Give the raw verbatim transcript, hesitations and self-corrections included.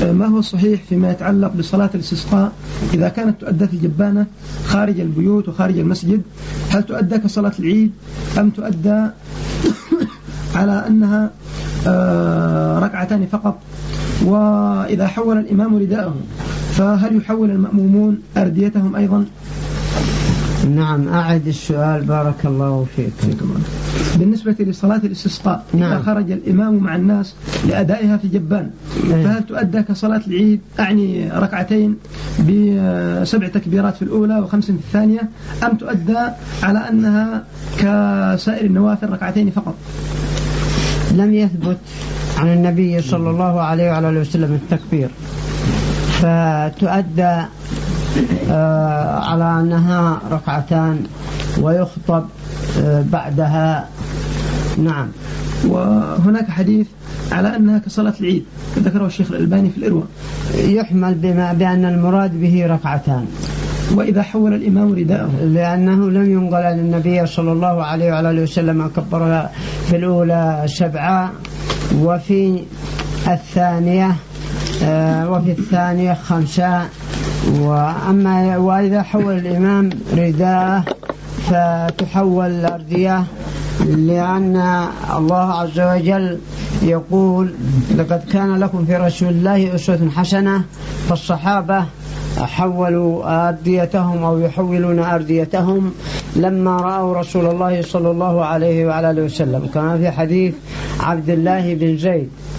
ما هو الصحيح فيما يتعلق بصلاة الاستسقاء إذا كانت تؤدى في الجبانة خارج البيوت وخارج المسجد؟ هل تؤدى كصلاة العيد أم تؤدى على أنها ركعتان فقط؟ وإذا حول الإمام رداءه فهل يحول المأمومون أرديتهم أيضا؟ نعم، أعد السؤال بارك الله فيك. بالنسبة لصلاة الاستسقاء نعم. إذا خرج الإمام مع الناس لأدائها في جبان فهل تؤدى كصلاة العيد أعني ركعتين بسبع تكبيرات في الأولى وخمس في الثانية، أم تؤدى على أنها كسائر النوافل ركعتين فقط؟ لم يثبت عن النبي صلى الله عليه وعلى وسلم التكبير، فتؤدى آه على أنها ركعتان ويخطب آه بعدها. نعم. وهناك حديث على أنها كصلاة العيد ذكره الشيخ الألباني في الإروة، يحمل بما بأن المراد به ركعتان. وإذا حول الإمام رداءه، لأنه لم ينقل عن النبي صلى الله عليه وعلى وسلم كبرها في الأولى سبعة وفي الثانية آه وفي الثانية خمسة. وأما وإذا حول الإمام رداءه فتحول الأردية، لأن الله عز وجل يقول لقد كان لكم في رسول الله أسوة حسنة، فالصحابة حولوا أرديتهم أو يحولون أرديتهم لما رأوا رسول الله صلى الله عليه وعلى وسلم، كما في حديث عبد الله بن زيد